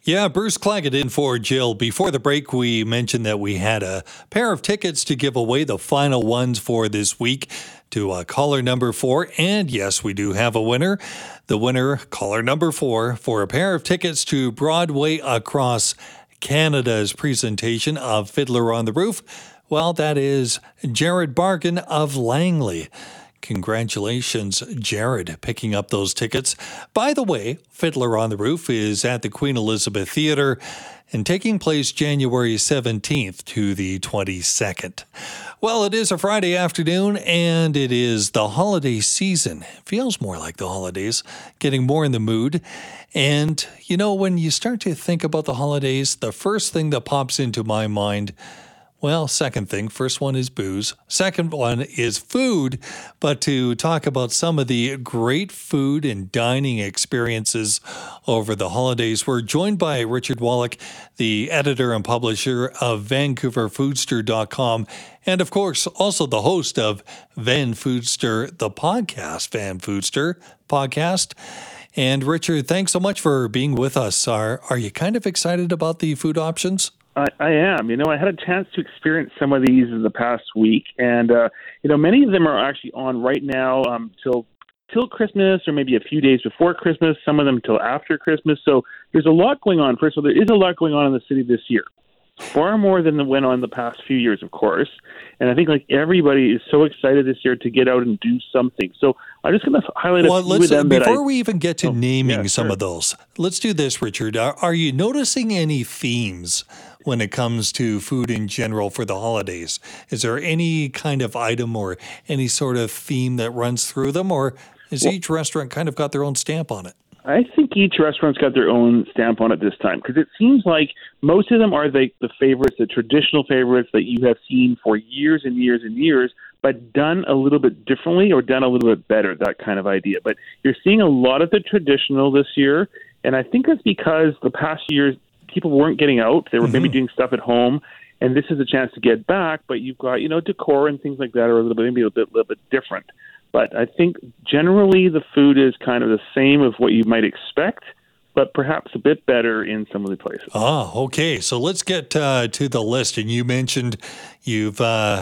Yeah, Bruce Claggett in for Jill. Before the break, we mentioned that we had a pair of tickets to give away, the final ones for this week, to caller number 4. And yes, we do have a winner. The winner, caller number 4, for a pair of tickets to Broadway Across Canada's presentation of Fiddler on the Roof. Well, that is Jared Bargan of Langley. Congratulations, Jared, picking up those tickets. By the way, Fiddler on the Roof is at the Queen Elizabeth Theatre and taking place January 17th to the 22nd. Well, it is a Friday afternoon and it is the holiday season. It feels more like the holidays, getting more in the mood. And, you know, when you start to think about the holidays, the first thing that pops into my mind, well, second thing. First one is booze. Second one is food. But to talk about some of the great food and dining experiences over the holidays, we're joined by Richard Wallach, the editor and publisher of VancouverFoodster.com, and of course, also the host of Van Foodster, the podcast, Van Foodster podcast. And Richard, thanks so much for being with us. Are you kind of excited about the food options? I am. You know, I had a chance to experience some of these in the past week, and many of them are actually on right now till Christmas, or maybe a few days before Christmas. Some of them till after Christmas. So there's a lot going on. First of all, there is a lot going on in the city this year, far more than went on the past few years, of course. And I think like everybody is so excited this year to get out and do something. So I'm just going to highlight a few of them. Before we even get to naming some of those, let's do this, Richard. Are you noticing any themes when it comes to food in general for the holidays? Is there any kind of item or any sort of theme that runs through them, or has each restaurant kind of got their own stamp on it? I think each restaurant's got their own stamp on it this time, because it seems like most of them are the favorites, the traditional favorites that you have seen for years and years and years, but done a little bit differently or done a little bit better, that kind of idea. But you're seeing a lot of the traditional this year, and I think that's because the past years people weren't getting out. They were maybe doing stuff at home, and this is a chance to get back, but you've got, decor and things like that are maybe a little bit different. But I think generally the food is kind of the same of what you might expect, but perhaps a bit better in some of the places. Okay. So let's get to the list. And you mentioned you've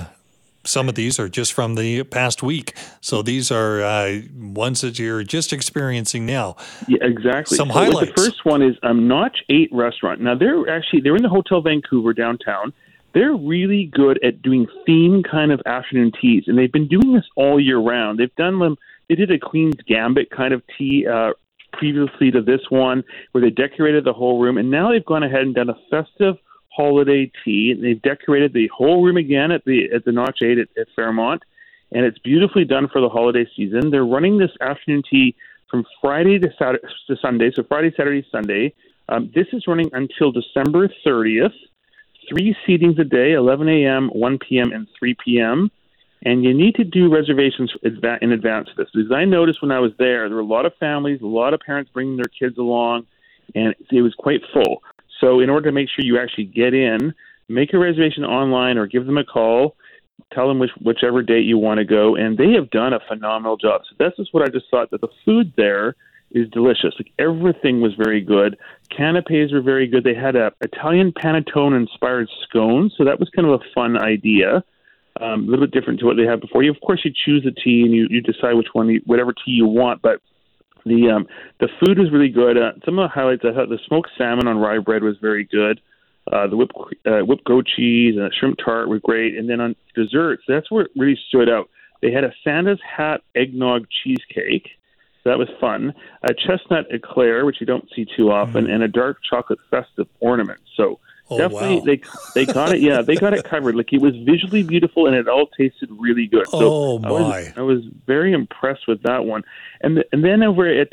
some of these are just from the past week. So these are ones that you're just experiencing now. Yeah, exactly. Some highlights. The first one is Notch 8 Restaurant. Now, they're in the Hotel Vancouver downtown. They're really good at doing theme kind of afternoon teas, and they've been doing this all year round. They've done them. They did a Queen's Gambit kind of tea previously to this one, where they decorated the whole room, and now they've gone ahead and done a festive holiday tea. And they've decorated the whole room again at the Notch 8 at Fairmont, and it's beautifully done for the holiday season. They're running this afternoon tea from Friday to Sunday, so Friday, Saturday, Sunday. This is running until December 30th. 3 seatings a day, 11 a.m., 1 p.m., and 3 p.m. And you need to do reservations in advance of this. Because I noticed when I was there were a lot of families, a lot of parents bringing their kids along, and it was quite full. So in order to make sure you actually get in, make a reservation online or give them a call, tell them whichever date you want to go, and they have done a phenomenal job. So this is what I just thought, that the food there is delicious. Like, everything was very good. Canapes were very good. They had a Italian panettone-inspired scone, so that was kind of a fun idea, a little bit different to what they had before. Of course, you choose the tea and you decide whatever tea you want, but the food was really good. Some of the highlights, I thought the smoked salmon on rye bread was very good. The whipped goat cheese and a shrimp tart were great. And then on desserts, that's where it really stood out. They had a Santa's hat eggnog cheesecake. So that was fun. A chestnut eclair, which you don't see too often, and a dark chocolate festive ornament. So definitely they got it. Yeah, they got it covered. Like, it was visually beautiful and it all tasted really good. So I was very impressed with that one. And then over at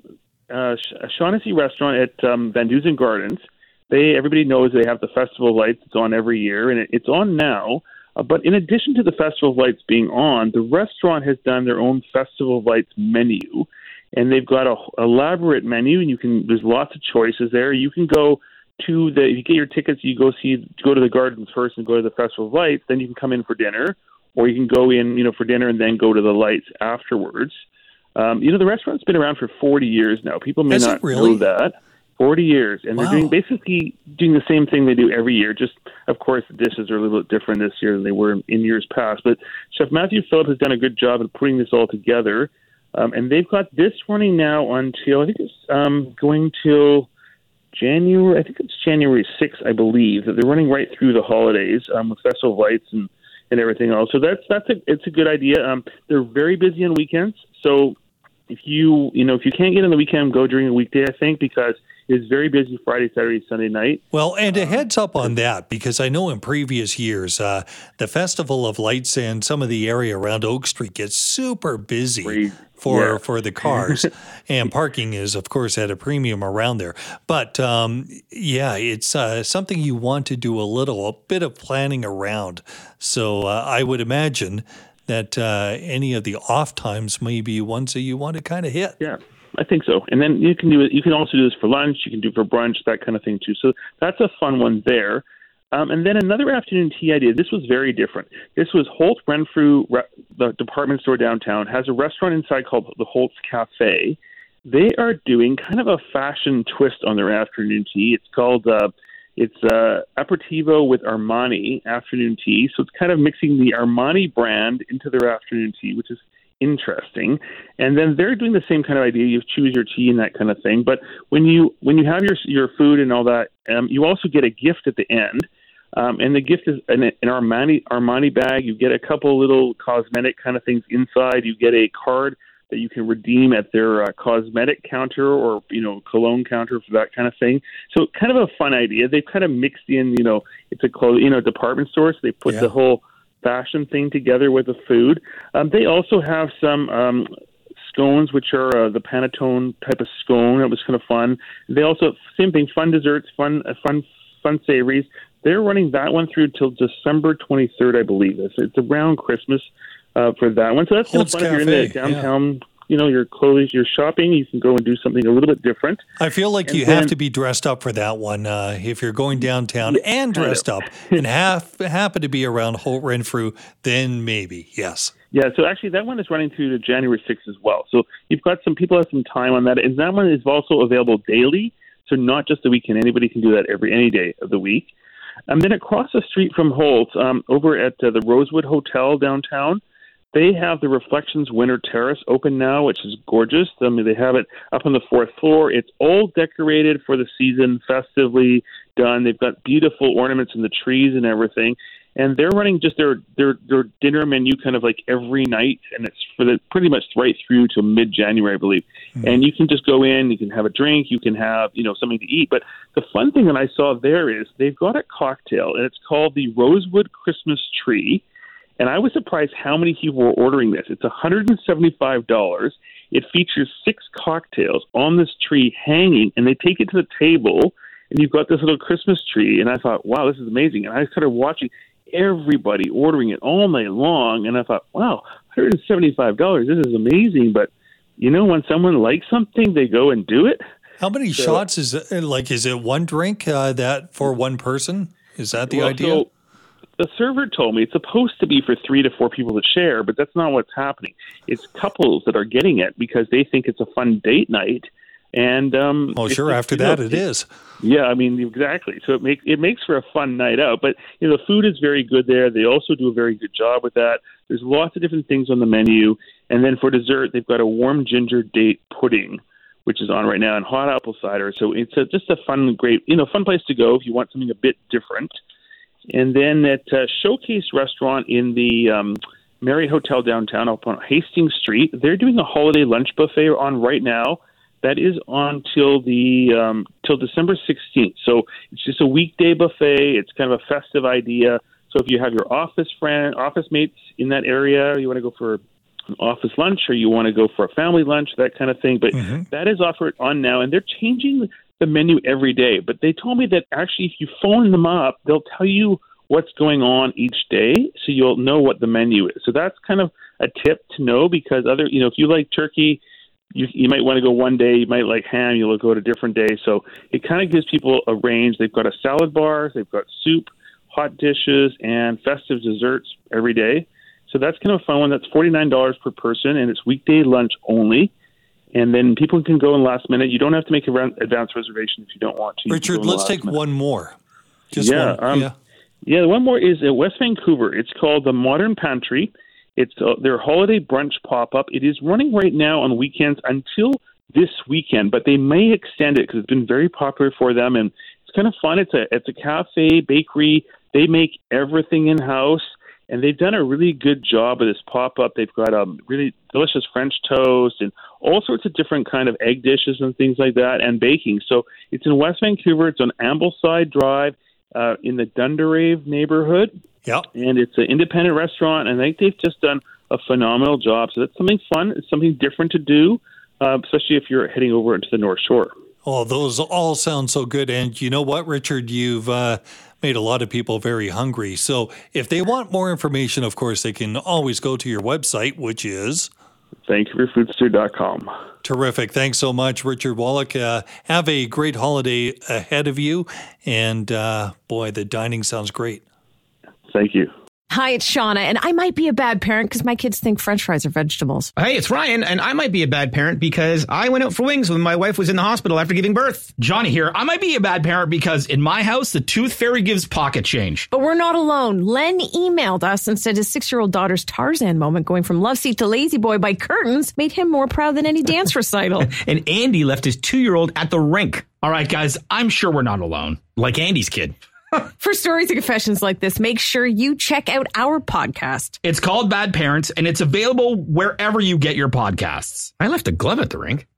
Shaughnessy Restaurant at Van Dusen Gardens, everybody knows they have the Festival of Lights. It's on every year, and it's on now. But in addition to the Festival of Lights being on, the restaurant has done their own Festival of Lights menu. And they've got a elaborate menu, and there's lots of choices there. You can go to if you get your tickets, you go to the gardens first and go to the Festival of Lights. Then you can come in for dinner, or you can go in, for dinner and then go to the lights afterwards. The restaurant's been around for 40 years now. People may not know that. 40 years, and they're Wow. basically doing the same thing they do every year. Just, of course, the dishes are a little bit different this year than they were in years past. But Chef Matthew Phillips has done a good job of putting this all together, and they've got this running now until, I think it's going till January. I think it's January 6th, I believe. That they're running right through the holidays with Festival of Lights and everything else. So it's a good idea. They're very busy on weekends, so if you can't get on the weekend, go during a weekday, I think, because it's very busy Friday, Saturday, Sunday night. Well, and a heads up on that, because I know in previous years, the Festival of Lights and some of the area around Oak Street gets super busy Great. for the cars. And parking is, of course, at a premium around there. But it's something you want to do a bit of planning around. So I would imagine that any of the off times may be ones that you want to kind of hit. Yeah, I think so. And then you can do it. You can also do this for lunch. You can do it for brunch, that kind of thing too. So that's a fun one there. And then another afternoon tea idea. This was very different. This was Holt Renfrew, the department store downtown, has a restaurant inside called the Holt's Cafe. They are doing kind of a fashion twist on their afternoon tea. It's called Aperitivo with Armani afternoon tea. So it's kind of mixing the Armani brand into their afternoon tea, which is interesting. And then they're doing the same kind of idea. You choose your tea and that kind of thing. But when you have your food and all that, you also get a gift at the end. And the gift is an Armani bag. You get a couple little cosmetic kind of things inside. You get a card that you can redeem at their cosmetic counter or, cologne counter for that kind of thing. So kind of a fun idea. They've kind of mixed in, it's a department store, so they put the whole fashion thing together with the food. They also have some scones, which are the panettone type of scone. That was kind of fun. They also, same thing, fun desserts, fun savories. They're running that one through till December 23rd, I believe. It's around Christmas for that one. So that's kind of fun if you're in the downtown, your clothes, you're shopping, you can go and do something a little bit different. I feel like you have to be dressed up for that one if you're going downtown and dressed up and happen to be around Holt Renfrew, then maybe, yes. Yeah, so actually that one is running through to January 6th as well. So you've got some people have some time on that. And that one is also available daily, so not just the weekend. Anybody can do that any day of the week. And then across the street from Holt, over at the Rosewood Hotel downtown, they have the Reflections Winter Terrace open now, which is gorgeous. I mean, they have it up on the 4th floor. It's all decorated for the season, festively done. They've got beautiful ornaments in the trees and everything. And they're running just their dinner menu kind of like every night, and it's for pretty much right through to mid-January, I believe. Mm-hmm. And you can just go in, you can have a drink, you can have something to eat. But the fun thing that I saw there is they've got a cocktail, and it's called the Rosewood Christmas Tree. And I was surprised how many people were ordering this. It's $175. It features 6 cocktails on this tree hanging, and they take it to the table, and you've got this little Christmas tree. And I thought, wow, this is amazing. And I started watching everybody ordering it all night long, and I thought, wow, $175, this is amazing. But when someone likes something, they go and do it. How many shots is it? Like, is it one drink that for one person? Is that the idea? So the server told me it's supposed to be for 3 to 4 people to share, but that's not what's happening. It's couples that are getting it because they think it's a fun date night. And after that it is. Yeah, I mean, exactly. So it makes for a fun night out. But the food is very good there. They also do a very good job with that. There's lots of different things on the menu. And then for dessert, they've got a warm ginger date pudding, which is on right now, and hot apple cider. So it's just a fun, great, fun place to go if you want something a bit different. And then at Showcase Restaurant in the Marriott Hotel downtown up on Hastings Street, they're doing a holiday lunch buffet on right now. That is on till December 16th. So it's just a weekday buffet. It's kind of a festive idea. So if you have your office mates in that area, you want to go for an office lunch or you want to go for a family lunch, that kind of thing. But that is offered on now, and they're changing the menu every day. But they told me that actually if you phone them up, they'll tell you what's going on each day, so you'll know what the menu is. So that's kind of a tip to know, because if you like turkey, you might want to go one day. You might like ham. You'll go to a different day. So it kind of gives people a range. They've got a salad bar. They've got soup, hot dishes, and festive desserts every day. So that's kind of a fun one. That's $49 per person, and it's weekday lunch only. And then people can go in last minute. You don't have to make an advance reservation if you don't want to. Richard, let's take one more. Just one. Yeah, one more is at West Vancouver. It's called the Modern Pantry. It's their holiday brunch pop-up. It is running right now on weekends until this weekend, but they may extend it because it's been very popular for them, and it's kind of fun. It's a cafe, bakery. They make everything in-house, and they've done a really good job of this pop-up. They've got really delicious French toast and all sorts of different kind of egg dishes and things like that, and baking. So it's in West Vancouver. It's on Ambleside Drive in the Dunderave neighborhood. Yep. And it's an independent restaurant, and I think they've just done a phenomenal job. So that's something fun. It's something different to do, especially if you're heading over into the North Shore. Oh, those all sound so good. And you know what, Richard? You've made a lot of people very hungry. So if they want more information, of course, they can always go to your website, which is VancouverFoodStew.com. Terrific. Thanks so much, Richard Wallach. Have a great holiday ahead of you. And boy, the dining sounds great. Thank you. Hi, it's Shauna, and I might be a bad parent because my kids think French fries are vegetables. Hey, it's Ryan, and I might be a bad parent because I went out for wings when my wife was in the hospital after giving birth. Johnny here. I might be a bad parent because in my house, the tooth fairy gives pocket change. But we're not alone. Len emailed us and said his 6-year-old daughter's Tarzan moment going from love seat to lazy boy by curtains made him more proud than any dance recital. And Andy left his 2-year-old at the rink. All right, guys, I'm sure we're not alone. Like Andy's kid. For stories and confessions like this, make sure you check out our podcast. It's called Bad Parents, and it's available wherever you get your podcasts. I left a glove at the rink.